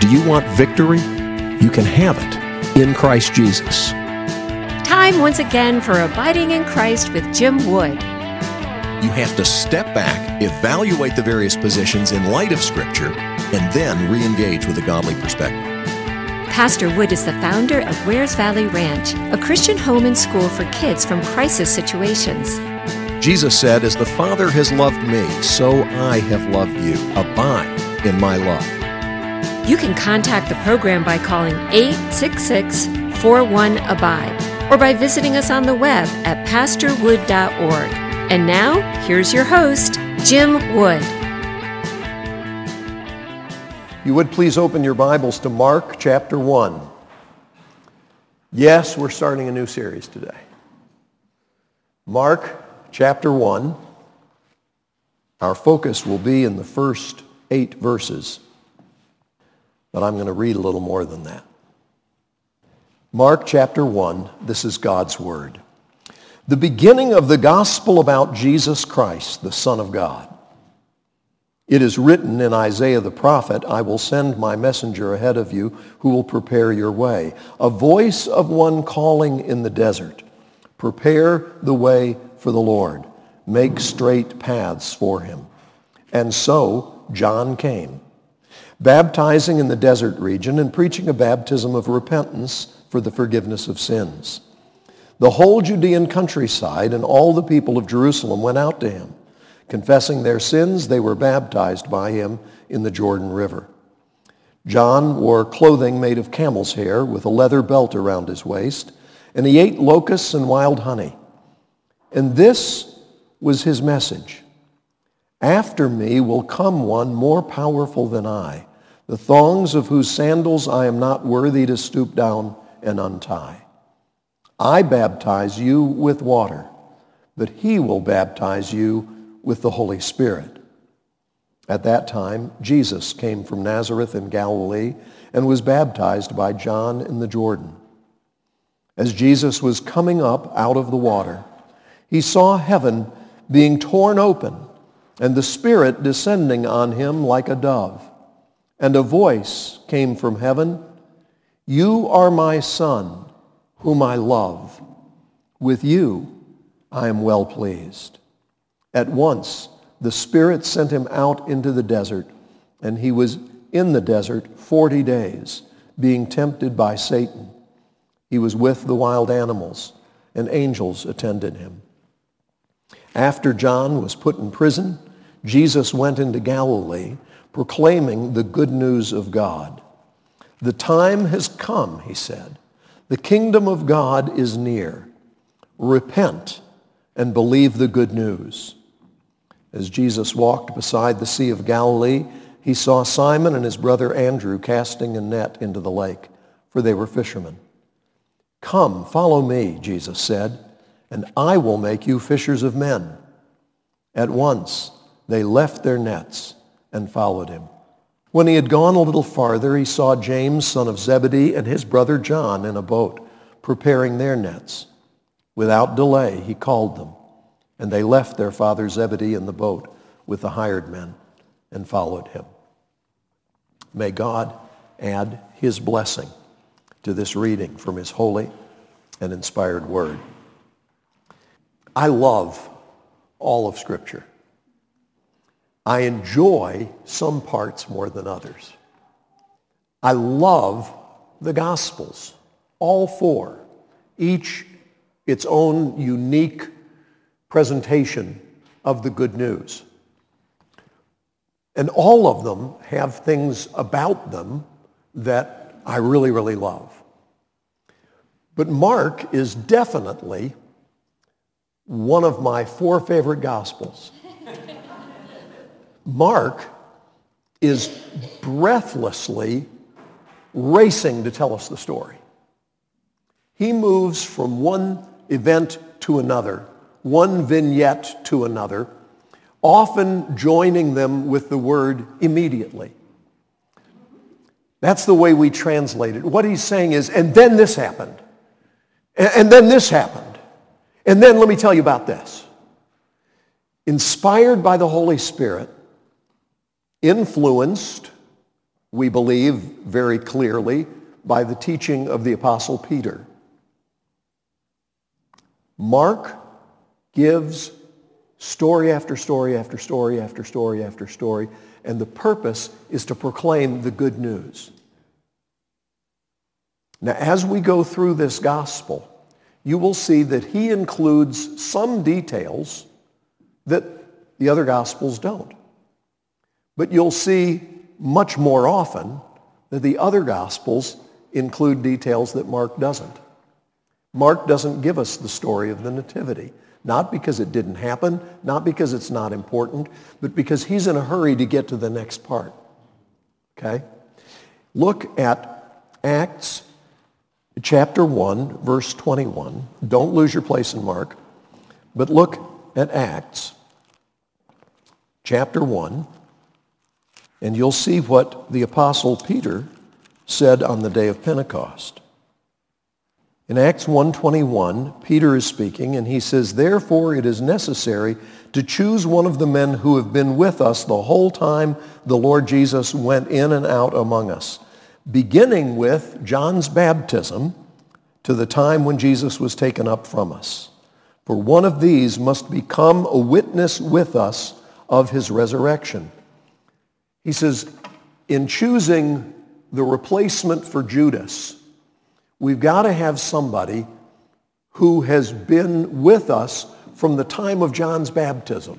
Do you want victory? You can have it in Christ Jesus. Time once again for Abiding in Christ with Jim Wood. You have to step back, evaluate the various positions in light of Scripture, and then re-engage with a godly perspective. Pastor Wood is the founder of Wares Valley Ranch, a Christian home and school for kids from crisis situations. Jesus said, "As the Father has loved me, so I have loved you. Abide in my love." You can contact the program by calling 866-41-ABIDE or by visiting us on the web at pastorwood.org. And now, here's your host, Jim Wood. You would please open your Bibles to Mark chapter 1. Yes, we're starting a new series today. Mark chapter 1. Our focus will be in the first 8 verses, but I'm going to read a little more than that. Mark chapter 1, this is God's Word. The beginning of the gospel about Jesus Christ, the Son of God. It is written in Isaiah the prophet, "I will send my messenger ahead of you who will prepare your way. A voice of one calling in the desert. Prepare the way for the Lord. Make straight paths for him." And so John came, baptizing in the desert region and preaching a baptism of repentance for the forgiveness of sins. The whole Judean countryside and all the people of Jerusalem went out to him. Confessing their sins, they were baptized by him in the Jordan River. John wore clothing made of camel's hair with a leather belt around his waist, and he ate locusts and wild honey. And this was his message: "After me will come one more powerful than I, the thongs of whose sandals I am not worthy to stoop down and untie. I baptize you with water, but he will baptize you with the Holy Spirit." At that time, Jesus came from Nazareth in Galilee and was baptized by John in the Jordan. As Jesus was coming up out of the water, he saw heaven being torn open and the Spirit descending on him like a dove. And a voice came from heaven, "You are my Son, whom I love. With you I am well pleased." At once the Spirit sent him out into the desert, and he was in the desert 40 days, being tempted by Satan. He was with the wild animals, and angels attended him. After John was put in prison, Jesus went into Galilee, proclaiming the good news of God. "The time has come," he said. "The kingdom of God is near. Repent and believe the good news." As Jesus walked beside the Sea of Galilee, he saw Simon and his brother Andrew casting a net into the lake, for they were fishermen. "Come, follow me," Jesus said, "and I will make you fishers of men." At once they left their nets and followed him. When he had gone a little farther, he saw James, son of Zebedee, and his brother John in a boat, preparing their nets. Without delay, he called them, and they left their father Zebedee in the boat with the hired men and followed him. May God add his blessing to this reading from his holy and inspired word. I love all of Scripture. I enjoy some parts more than others. I love the Gospels, all 4, each its own unique presentation of the good news. And all of them have things about them that I really, really love. But Mark is definitely one of my 4 favorite Gospels. Mark is breathlessly racing to tell us the story. He moves from one event to another, one vignette to another, often joining them with the word immediately. That's the way we translate it. What he's saying is, and then this happened, and then this happened, and then let me tell you about this. Inspired by the Holy Spirit, influenced we believe very clearly, by the teaching of the Apostle Peter. Mark gives story after story after story after story after story, and the purpose is to proclaim the good news. Now, as we go through this gospel, you will see that he includes some details that the other gospels don't. But you'll see much more often that the other gospels include details that Mark doesn't. Mark doesn't give us the story of the Nativity, not because it didn't happen, not because it's not important, but because he's in a hurry to get to the next part. Okay? Look at Acts chapter 1, verse 21. Don't lose your place in Mark, but look at Acts chapter 1, and you'll see what the Apostle Peter said on the day of Pentecost. In Acts 1:21, Peter is speaking, and he says, "Therefore it is necessary to choose one of the men who have been with us the whole time the Lord Jesus went in and out among us, beginning with John's baptism to the time when Jesus was taken up from us. For one of these must become a witness with us of his resurrection." He says, in choosing the replacement for Judas, we've got to have somebody who has been with us from the time of John's baptism.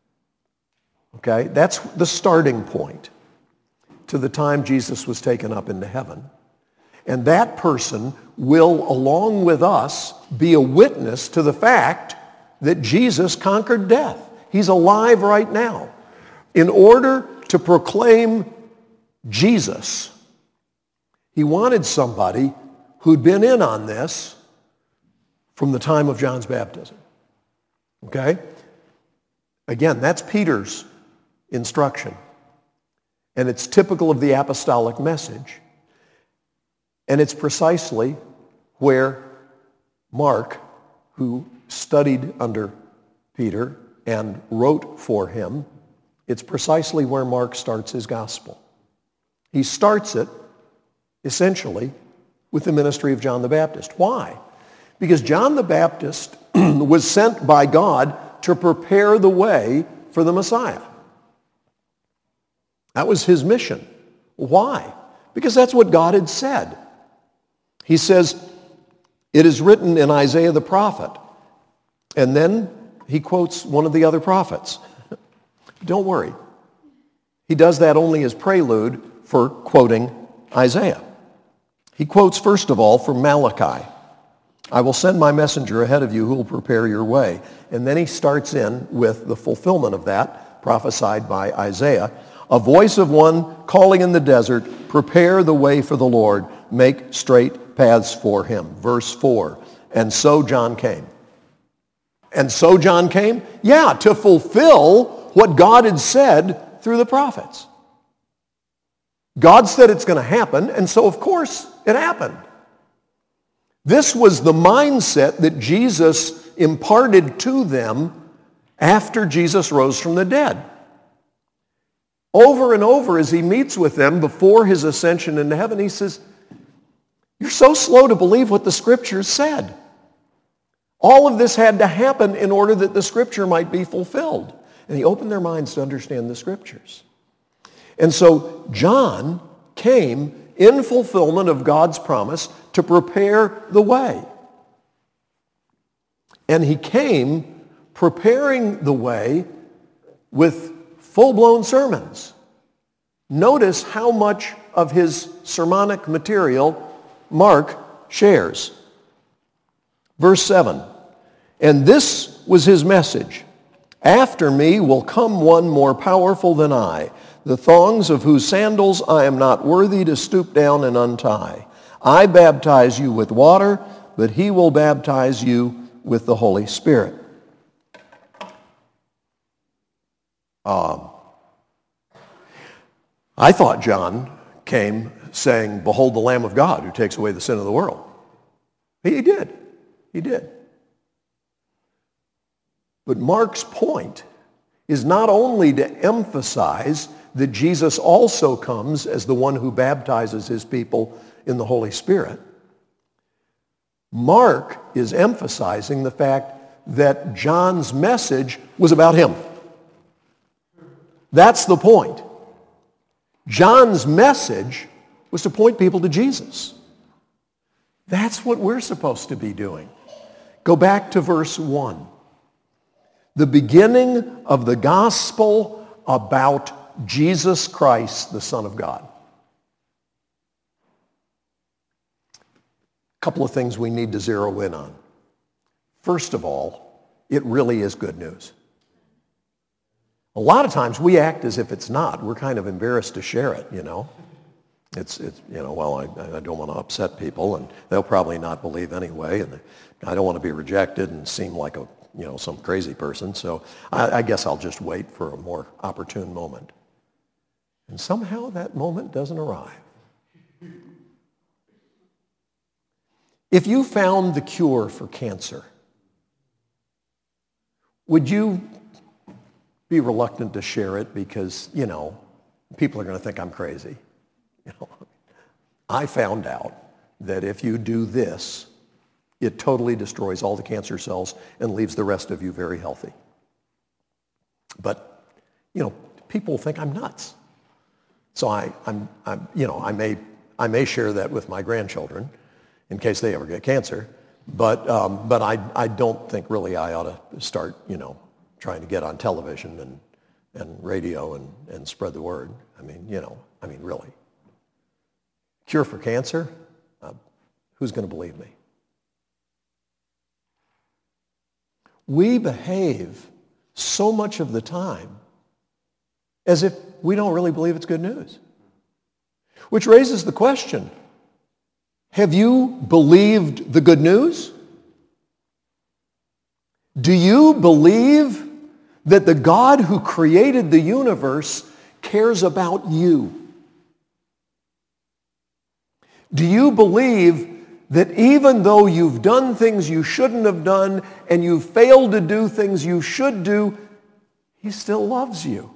Okay? That's the starting point to the time Jesus was taken up into heaven. And that person will, along with us, be a witness to the fact that Jesus conquered death. He's alive right now. In order to proclaim Jesus, he wanted somebody who'd been in on this from the time of John's baptism. Okay? Again, that's Peter's instruction. And it's typical of the apostolic message. And it's precisely where Mark, who studied under Peter and wrote for him, it's precisely where Mark starts his gospel. He starts it, essentially, with the ministry of John the Baptist. Why? Because John the Baptist was sent by God to prepare the way for the Messiah. That was his mission. Why? Because that's what God had said. He says, it is written in Isaiah the prophet. And then he quotes one of the other prophets. Don't worry. He does that only as prelude for quoting Isaiah. He quotes, first of all, from Malachi. "I will send my messenger ahead of you who will prepare your way." And then he starts in with the fulfillment of that, prophesied by Isaiah. "A voice of one calling in the desert, prepare the way for the Lord, make straight paths for him." Verse 4, "And so John came." And so John came? Yeah, to fulfill what God had said through the prophets. God said it's going to happen, and so of course it happened. This was the mindset that Jesus imparted to them after Jesus rose from the dead. Over and over as he meets with them before his ascension into heaven, he says, "You're so slow to believe what the Scriptures said. All of this had to happen in order that the Scripture might be fulfilled." And he opened their minds to understand the Scriptures. And so John came in fulfillment of God's promise to prepare the way. And he came preparing the way with full-blown sermons. Notice how much of his sermonic material Mark shares. Verse 7, "And this was his message. After me will come one more powerful than I, the thongs of whose sandals I am not worthy to stoop down and untie. I baptize you with water, but he will baptize you with the Holy Spirit." I thought John came saying, "Behold the Lamb of God who takes away the sin of the world." He did. He did. But Mark's point is not only to emphasize that Jesus also comes as the one who baptizes his people in the Holy Spirit, Mark is emphasizing the fact that John's message was about him. That's the point. John's message was to point people to Jesus. That's what we're supposed to be doing. Go back to verse 1. The beginning of the gospel about Jesus Christ, the Son of God. A couple of things we need to zero in on. First of all, it really is good news. A lot of times we act as if it's not. We're kind of embarrassed to share it, you know. It's well, I don't want to upset people, and they'll probably not believe anyway, and I don't want to be rejected and seem like some crazy person, so I guess I'll just wait for a more opportune moment. And somehow that moment doesn't arrive. If you found the cure for cancer, would you be reluctant to share it because, people are going to think I'm crazy? I found out that if you do this, it totally destroys all the cancer cells and leaves the rest of you very healthy. But, people think I'm nuts. So I may share that with my grandchildren in case they ever get cancer. But I don't think really I ought to start, trying to get on television and radio and spread the word. Really. Cure for cancer? Who's going to believe me? We behave so much of the time as if we don't really believe it's good news. Which raises the question, have you believed the good news? Do you believe that the God who created the universe cares about you? Do you believe that even though you've done things you shouldn't have done and you've failed to do things you should do, he still loves you?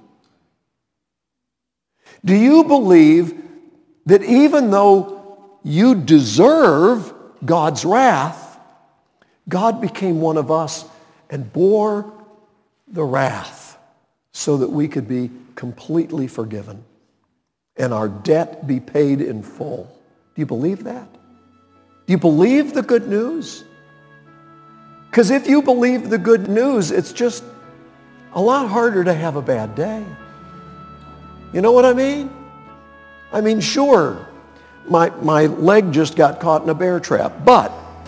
Do you believe that even though you deserve God's wrath, God became one of us and bore the wrath so that we could be completely forgiven and our debt be paid in full? Do you believe that? Do you believe the good news? Because if you believe the good news, it's just a lot harder to have a bad day. You know what I mean? Sure, my leg just got caught in a bear trap, but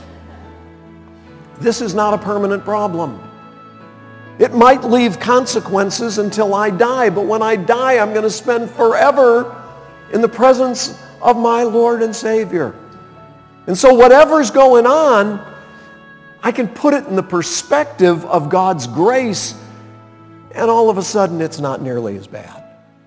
this is not a permanent problem. It might leave consequences until I die, but when I die, I'm going to spend forever in the presence of my Lord and Savior. And so whatever's going on, I can put it in the perspective of God's grace, and all of a sudden it's not nearly as bad.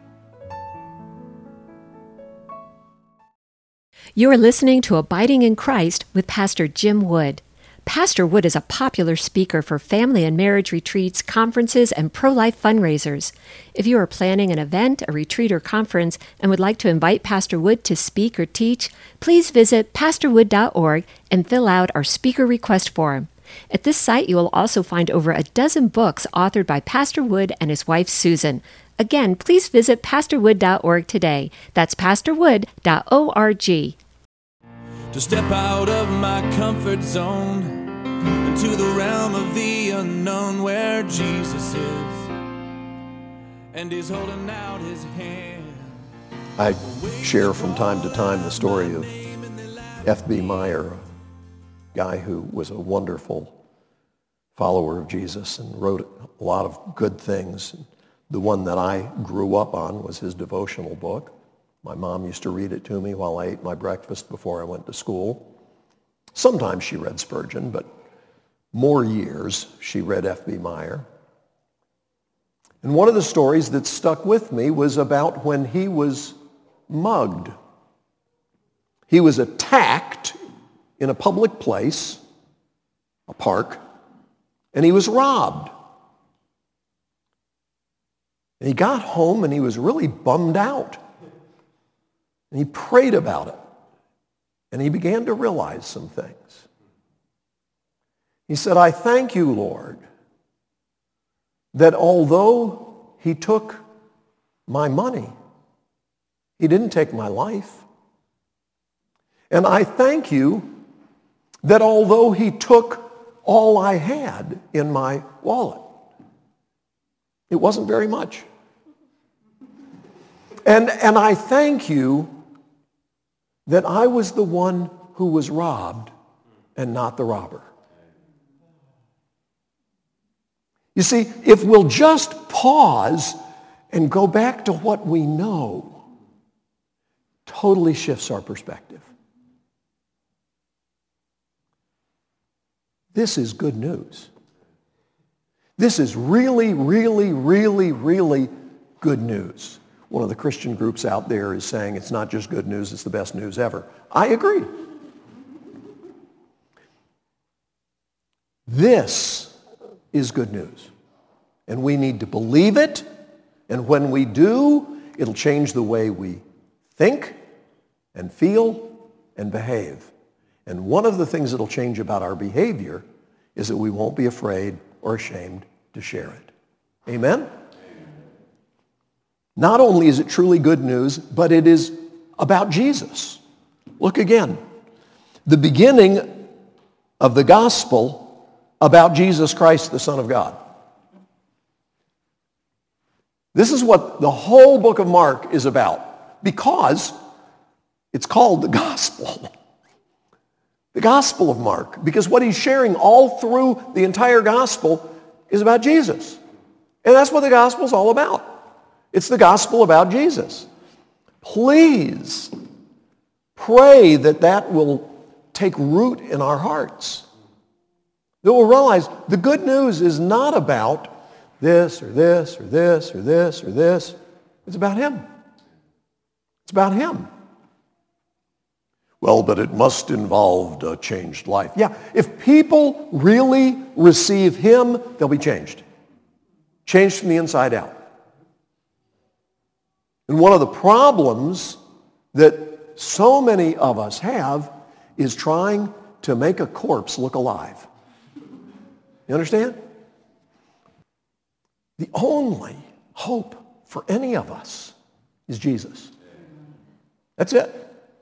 You are listening to Abiding in Christ with Pastor Jim Wood. Pastor Wood is a popular speaker for family and marriage retreats, conferences, and pro-life fundraisers. If you are planning an event, a retreat, or conference and would like to invite Pastor Wood to speak or teach, please visit pastorwood.org and fill out our speaker request form. At this site, you will also find over a dozen books authored by Pastor Wood and his wife, Susan. Again, please visit pastorwood.org today. That's pastorwood.org. To step out of my comfort zone into the realm of the unknown where Jesus is and he's holding out his hand. I share from time to time the story of F.B. Meyer, a guy who was a wonderful follower of Jesus and wrote a lot of good things. The one that I grew up on was his devotional book. My mom used to read it to me while I ate my breakfast before I went to school. Sometimes she read Spurgeon, but more years she read F.B. Meyer. And one of the stories that stuck with me was about when he was mugged. He was attacked in a public place, a park, and he was robbed. And he got home and he was really bummed out. And he prayed about it. And he began to realize some things. He said, I thank you, Lord, that although he took my money, he didn't take my life. And I thank you that although he took all I had in my wallet, it wasn't very much. And I thank you that I was the one who was robbed and not the robber. You see, if we'll just pause and go back to what we know, totally shifts our perspective. This is good news. This is really, really, really, really good news. One of the Christian groups out there is saying it's not just good news, it's the best news ever. I agree. This is good news. And we need to believe it. And when we do, it'll change the way we think and feel and behave. And one of the things that'll change about our behavior is that we won't be afraid or ashamed to share it. Amen? Not only is it truly good news, but it is about Jesus. Look again. The beginning of the gospel about Jesus Christ, the Son of God. This is what the whole book of Mark is about, because it's called the gospel. The Gospel of Mark, because what he's sharing all through the entire gospel is about Jesus. And that's what the gospel is all about. It's the gospel about Jesus. Please pray that that will take root in our hearts. That we'll realize the good news is not about this or this or this or this or this. It's about him. It's about him. Well, but it must involve a changed life. Yeah, if people really receive him, they'll be changed. Changed from the inside out. And one of the problems that so many of us have is trying to make a corpse look alive. You understand? The only hope for any of us is Jesus. That's it.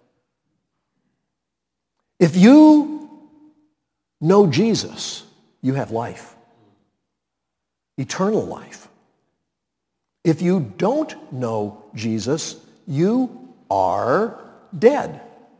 If you know Jesus, you have life. Eternal life. If you don't know Jesus, you are dead.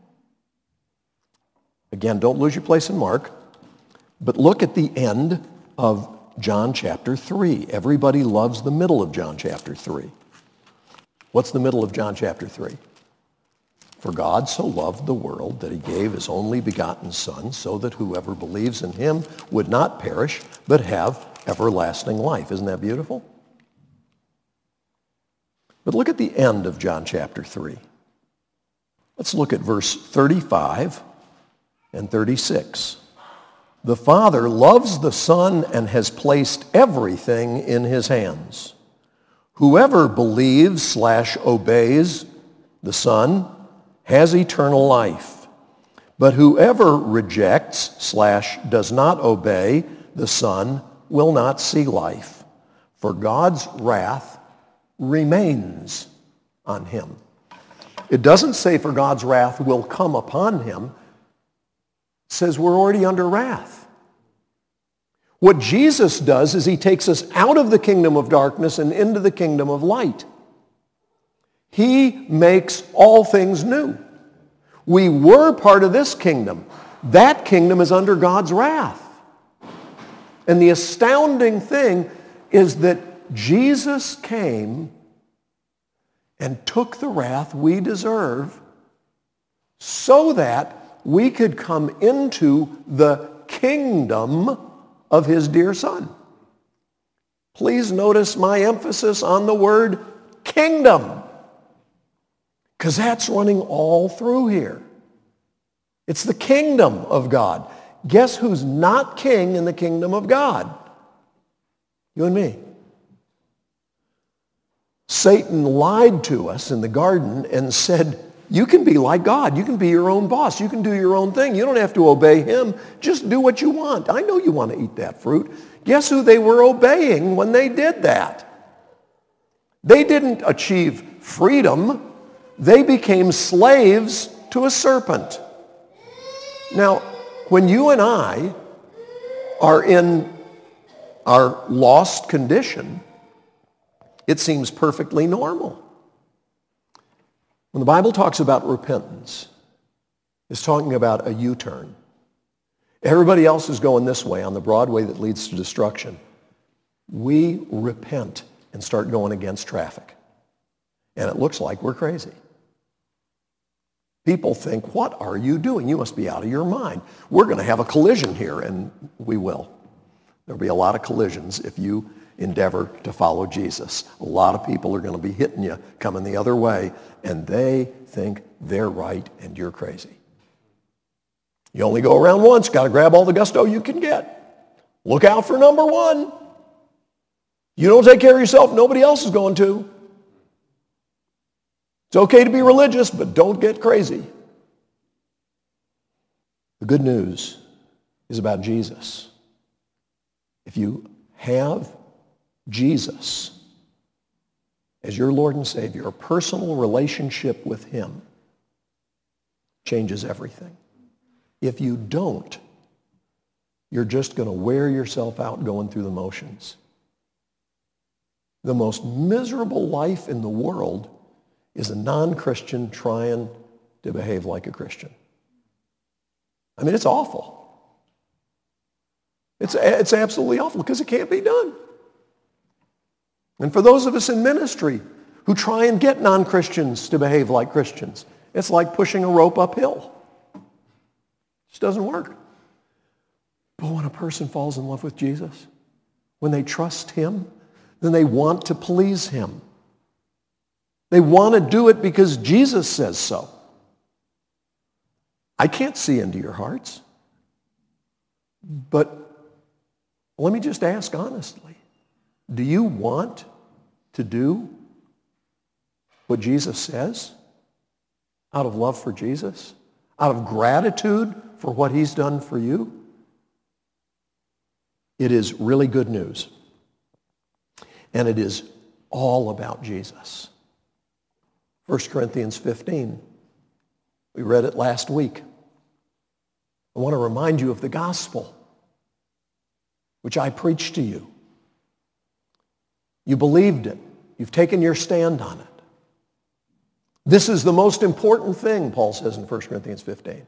Again, don't lose your place in Mark, but look at the end of John chapter 3. Everybody loves the middle of John chapter 3. What's the middle of John chapter 3? For God so loved the world that he gave his only begotten Son, so that whoever believes in him would not perish, but have everlasting life. Isn't that beautiful? But look at the end of John chapter 3. Let's look at verse 35 and 36. The Father loves the Son and has placed everything in his hands. Whoever believes/obeys the Son has eternal life. But whoever rejects/does not obey the Son will not see life, for God's wrath remains on him. It doesn't say for God's wrath will come upon him. It says we're already under wrath. What Jesus does is he takes us out of the kingdom of darkness and into the kingdom of light. He makes all things new. We were part of this kingdom. That kingdom is under God's wrath. And the astounding thing is that Jesus came and took the wrath we deserve so that we could come into the kingdom of his dear Son. Please notice my emphasis on the word kingdom, because that's running all through here. It's the kingdom of God. Guess who's not king in the kingdom of God? You and me. Satan lied to us in the garden and said, you can be like God. You can be your own boss. You can do your own thing. You don't have to obey him. Just do what you want. I know you want to eat that fruit. Guess who they were obeying when they did that? They didn't achieve freedom. They became slaves to a serpent. Now, when you and I are in our lost condition, it seems perfectly normal. When the Bible talks about repentance, it's talking about a U-turn. Everybody else is going this way on the broad way that leads to destruction. We repent and start going against traffic. And it looks like we're crazy. People think, what are you doing? You must be out of your mind. We're going to have a collision here, and we will. There'll be a lot of collisions if you endeavor to follow Jesus. A lot of people are going to be hitting you, coming the other way, and they think they're right and you're crazy. You only go around once. Got to grab all the gusto you can get. Look out for number one. You don't take care of yourself, nobody else is going to. It's okay to be religious, but don't get crazy. The good news is about Jesus. If you have Jesus as your Lord and Savior, a personal relationship with him changes everything. If you don't, you're just going to wear yourself out going through the motions. The most miserable life in the world is a non-Christian trying to behave like a Christian. I mean, it's awful. It's absolutely awful because it can't be done. And for those of us in ministry who try and get non-Christians to behave like Christians, it's like pushing a rope uphill. It just doesn't work. But when a person falls in love with Jesus, when they trust him, then they want to please him. They want to do it because Jesus says so. I can't see into your hearts. But let me just ask honestly, do you want to do what Jesus says out of love for Jesus? Out of gratitude for what he's done for you? It is really good news. And it is all about Jesus. 1 Corinthians 15. We read it last week. I want to remind you of the gospel, which I preached to you. You believed it. You've taken your stand on it. This is the most important thing, Paul says in 1 Corinthians 15.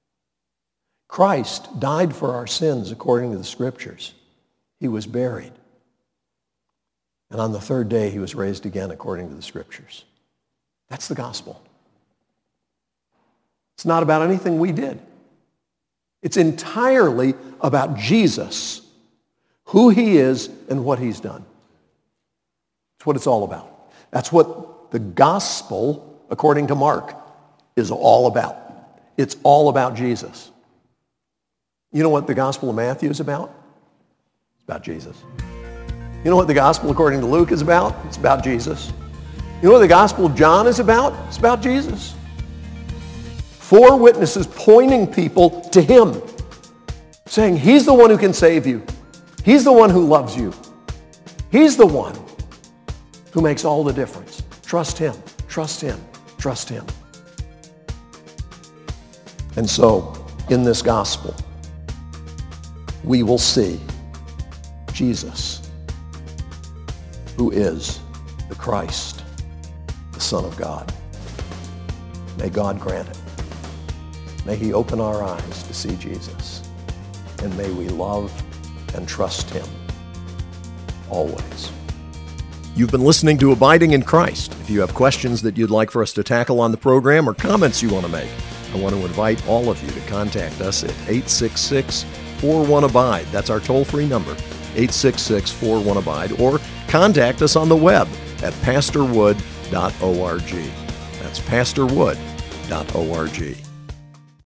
Christ died for our sins according to the Scriptures. He was buried. And on the third day, he was raised again according to the Scriptures. That's the gospel. It's not about anything we did. It's entirely about Jesus, who he is and what he's done. That's what it's all about. That's what the gospel, according to Mark, is all about. It's all about Jesus. You know what the Gospel of Matthew is about? It's about Jesus. You know what the Gospel according to Luke is about? It's about Jesus. You know what the Gospel of John is about? It's about Jesus. 4 witnesses pointing people to him, saying he's the one who can save you. He's the one who loves you. He's the one who makes all the difference. Trust him, trust him, trust him. And so, in this gospel, we will see Jesus, who is the Christ, the Son of God. May God grant it. May he open our eyes to see Jesus. And may we love and trust him always. You've been listening to Abiding in Christ. If you have questions that you'd like for us to tackle on the program or comments you want to make, I want to invite all of you to contact us at 866-41-ABIDE. That's our toll-free number, 866-41-ABIDE, or contact us on the web at pastorwood.org. That's pastorwood.org.